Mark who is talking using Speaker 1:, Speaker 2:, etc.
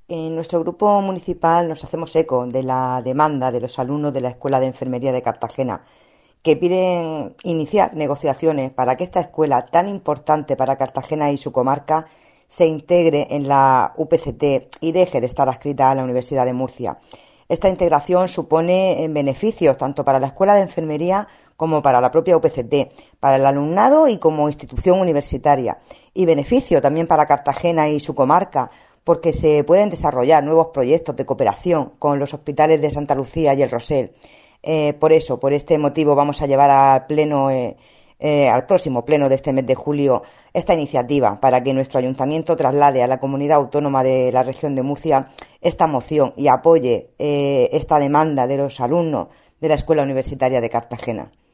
Speaker 1: En nuestro grupo municipal nos hacemos eco de la demanda de los alumnos de la Escuela de Enfermería de Cartagena, que piden iniciar negociaciones para que esta escuela tan importante para Cartagena y su comarca se integre en la UPCT y deje de estar adscrita a la Universidad de Murcia. Esta integración supone beneficios tanto para la Escuela de Enfermería como para la propia UPCT, para el alumnado y como institución universitaria, y beneficio también para Cartagena y su comarca, porque se pueden desarrollar nuevos proyectos de cooperación con los hospitales de Santa Lucía y el Rosell. Por este motivo, vamos a llevar al pleno, al próximo pleno de este mes de julio, esta iniciativa para que nuestro ayuntamiento traslade a la comunidad autónoma de la región de Murcia esta moción y apoye esta demanda de los alumnos de la Escuela Universitaria de Cartagena.